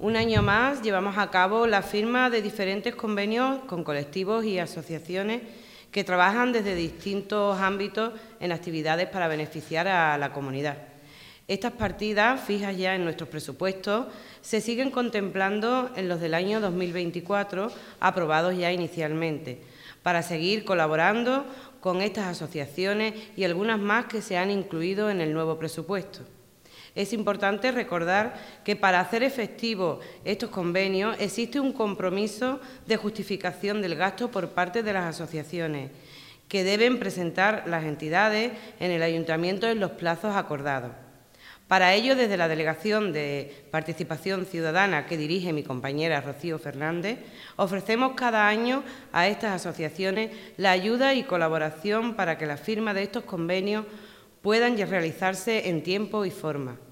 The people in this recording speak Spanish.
Un año más llevamos a cabo la firma de diferentes convenios con colectivos y asociaciones que trabajan desde distintos ámbitos en actividades para beneficiar a la comunidad. Estas partidas, fijas ya en nuestros presupuestos, se siguen contemplando en los del año 2024, aprobados ya inicialmente, para seguir colaborando con estas asociaciones y algunas más que se han incluido en el nuevo presupuesto. Es importante recordar que para hacer efectivos estos convenios existe un compromiso de justificación del gasto por parte de las asociaciones, que deben presentar las entidades en el Ayuntamiento en los plazos acordados. Para ello, desde la Delegación de Participación Ciudadana que dirige mi compañera Rocío Fernández, ofrecemos cada año a estas asociaciones la ayuda y colaboración para que la firma de estos convenios puedan realizarse en tiempo y forma.